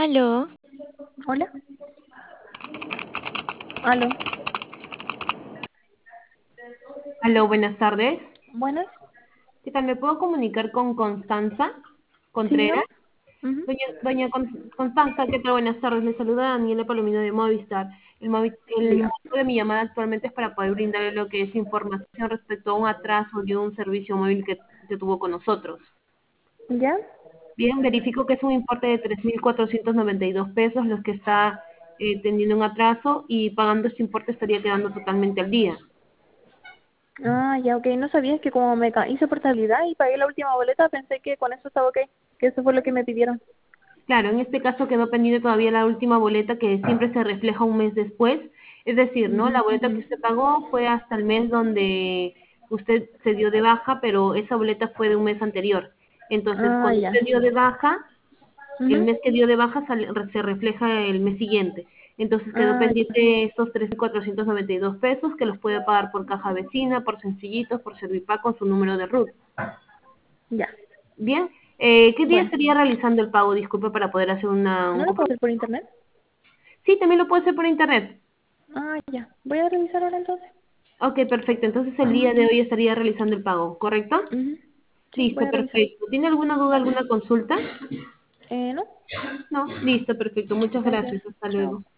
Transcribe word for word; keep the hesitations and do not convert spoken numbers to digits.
Aló, Hola, aló, Aló, buenas tardes. buenas, ¿Qué tal? ¿Me puedo comunicar con Constanza sí, Contreras? dígame. Ujú. Doña, doña Con- Constanza, ¿qué tal? Buenas tardes. Le saluda Daniela Palomino de Movistar. El, movi- el Diga. motivo de mi llamada actualmente es para poder brindarle lo que es información respecto a un atraso de un servicio móvil que, que tuvo con nosotros. ¿Ya? Bien, verifico que es un importe de tres mil cuatrocientos noventa y dos pesos los que está eh, teniendo un atraso y pagando este importe estaría quedando totalmente al día. Ah, ya, ok. No sabía que como me ca- hice portabilidad y pagué la última boleta, pensé que con eso estaba ok, que eso fue lo que me pidieron. Claro, en este caso quedó pendiente todavía la última boleta que siempre se refleja un mes después. Es decir, ¿no? La boleta que Mm. usted pagó fue hasta el mes donde usted se dio de baja, pero esa boleta fue de un mes anterior. Entonces, Ah, cuando ya. usted dio de baja, el Ujú. mes que dio de baja sale- se refleja el mes siguiente. Entonces quedó Ah, ya. pendiente estos tres mil cuatrocientos noventa y dos pesos que los puede pagar por caja vecina, por sencillitos, por Servipack con su número de RUT. Ya. Bien, eh, ¿qué día Bueno, estaría realizando el pago? Disculpe para poder hacer una, un ¿no lo puedo compromiso. hacer por internet? Sí, también lo puede hacer por internet. Ah, ya. Voy a revisar ahora entonces. Ok, perfecto. Entonces el Ujú. día de hoy estaría realizando el pago, ¿correcto? Ujú. Sí, voy Listo, a revisar. perfecto. ¿Tiene alguna duda, alguna consulta? Eh, ¿no? No, listo, perfecto. Muchas Gracias. gracias. Hasta Chao. luego.